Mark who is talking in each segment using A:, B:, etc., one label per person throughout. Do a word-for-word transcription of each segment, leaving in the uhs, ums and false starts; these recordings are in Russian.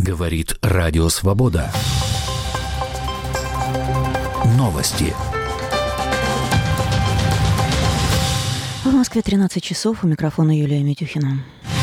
A: Говорит Радио Свобода. Новости.
B: В Москве тринадцать часов. У микрофона Юлия Митюхина.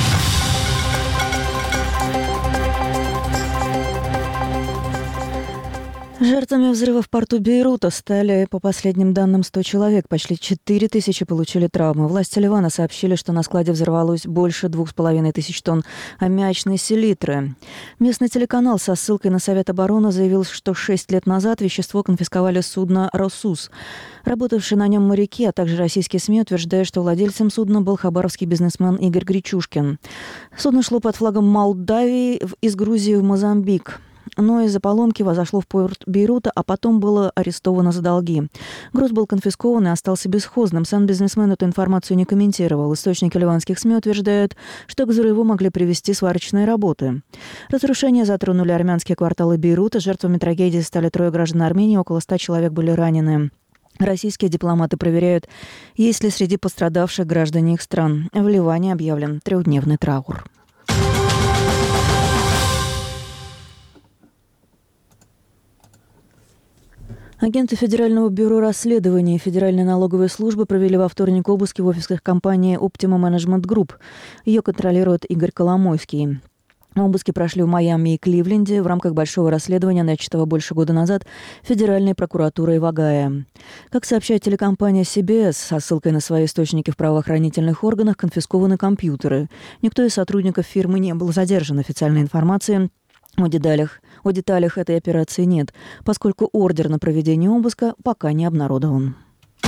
B: Жертвами взрыва в порту Бейрута стали, по последним данным, сто человек. Почти четыре тысячи получили травмы. Власти Ливана сообщили, что на складе взорвалось больше двух с половиной тысяч тонн аммиачной селитры. Местный телеканал со ссылкой на Совет обороны заявил, что шесть лет назад вещество конфисковали с судна «Росус». Работавшие на нем моряки, а также российские СМИ утверждают, что владельцем судна был хабаровский бизнесмен Игорь Гречушкин. Судно шло под флагом Молдавии из Грузии в Мозамбик. Но из-за поломки зашло в порт Бейрута, а потом было арестовано за долги. Груз был конфискован и остался бесхозным. Сам бизнесмен эту информацию не комментировал. Источники ливанских СМИ утверждают, что к взрыву могли привести сварочные работы. Разрушения затронули армянские кварталы Бейрута. Жертвами трагедии стали трое граждан Армении, около ста человек были ранены. Российские дипломаты проверяют, есть ли среди пострадавших граждане их стран. В Ливане объявлен трехдневный траур. Агенты Федерального бюро расследований и Федеральной налоговой службы провели во вторник обыски в офисах компании Optima Management Group. Ее контролирует Игорь Коломойский. Обыски прошли в Майами и Кливленде в рамках большого расследования, начатого больше года назад Федеральной прокуратурой в Огайо. Как сообщает телекомпания си би эс, со ссылкой на свои источники в правоохранительных органах, конфискованы компьютеры. Никто из сотрудников фирмы не был задержан. Официальной информации о деталях, о деталях этой операции нет, поскольку ордер на проведение обыска пока не обнародован.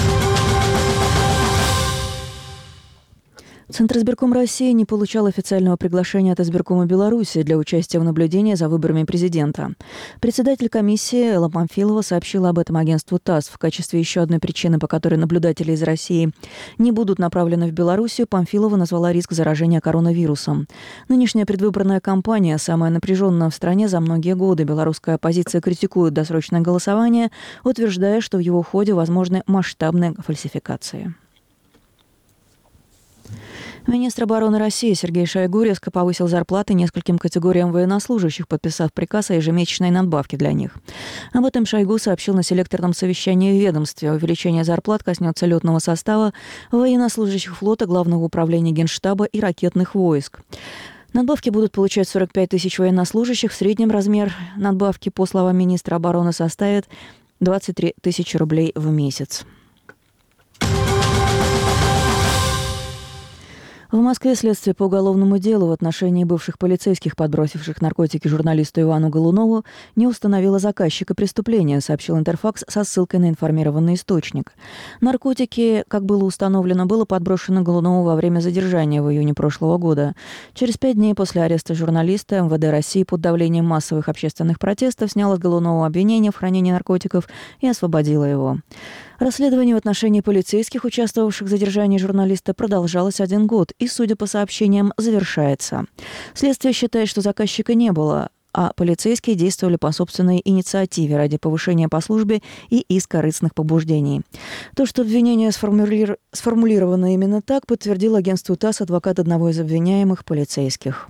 B: Центризбирком России не получал официального приглашения от Избиркома Беларуси для участия в наблюдении за выборами президента. Председатель комиссии Элла Памфилова сообщила об этом агентству ТАСС. В качестве еще одной причины, по которой наблюдатели из России не будут направлены в Белоруссию, Памфилова назвала риск заражения коронавирусом. Нынешняя предвыборная кампания самая напряженная в стране за многие годы. Белорусская оппозиция критикует досрочное голосование, утверждая, что в его ходе возможны масштабные фальсификации. Министр обороны России Сергей Шойгу резко повысил зарплаты нескольким категориям военнослужащих, подписав приказ о ежемесячной надбавке для них. Об этом Шойгу сообщил на селекторном совещании в ведомстве. Увеличение зарплат коснется летного состава, военнослужащих флота, Главного управления Генштаба и ракетных войск. Надбавки будут получать сорок пять тысяч военнослужащих. В среднем размер надбавки, по словам министра обороны, составит двадцать три тысячи рублей в месяц. В Москве следствие по уголовному делу в отношении бывших полицейских, подбросивших наркотики журналисту Ивану Голунову, не установило заказчика преступления, сообщил Интерфакс со ссылкой на информированный источник. Наркотики, как было установлено, было подброшено Голунову во время задержания в июне прошлого года. Через пять дней после ареста журналиста эм вэ дэ России под давлением массовых общественных протестов сняло с Голунова обвинение в хранении наркотиков и освободило его. Расследование в отношении полицейских, участвовавших в задержании журналиста, продолжалось один год и, судя по сообщениям, завершается. Следствие считает, что заказчика не было, а полицейские действовали по собственной инициативе ради повышения по службе и из корыстных побуждений. То, что обвинение сформули... сформулировано именно так, подтвердил агентству ТАСС адвокат одного из обвиняемых полицейских.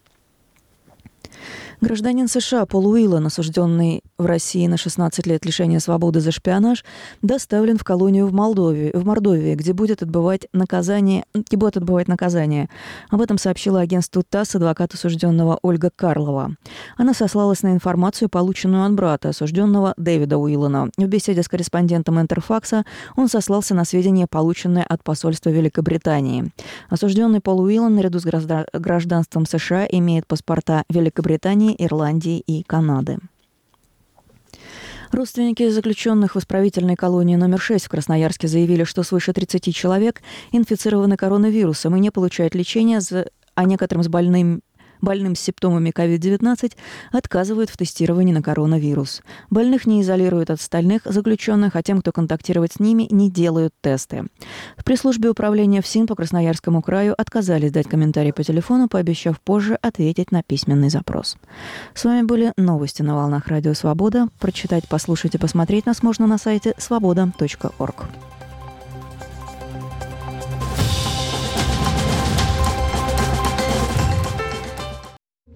B: Гражданин США Пол Уиллан, осужденный в России на шестнадцать лет лишения свободы за шпионаж, доставлен в колонию в Молдове, в Мордовии, где будет отбывать наказание, где будет отбывать наказание. Об этом сообщила агентству ТАСС адвокат осужденного Ольга Карлова. Она сослалась на информацию, полученную от брата осужденного Дэвида Уиллана. В беседе с корреспондентом Интерфакса он сослался на сведения, полученные от посольства Великобритании. Осужденный Пол Уиллан наряду с гражданством США имеет паспорта Великобритании, Ирландии и Канады. Родственники заключенных в исправительной колонии номер шесть в Красноярске заявили, что свыше тридцати человек инфицированы коронавирусом и не получают лечения, а некоторым с больным больным с симптомами ковид девятнадцать отказывают в тестировании на коронавирус. Больных не изолируют от остальных заключенных, а тем, кто контактирует с ними, не делают тесты. В пресс-службе управления ФСИН по Красноярскому краю отказались дать комментарий по телефону, пообещав позже ответить на письменный запрос. С вами были новости на волнах Радио Свобода. Прочитать, послушать и посмотреть нас можно на сайте свобода точка орг.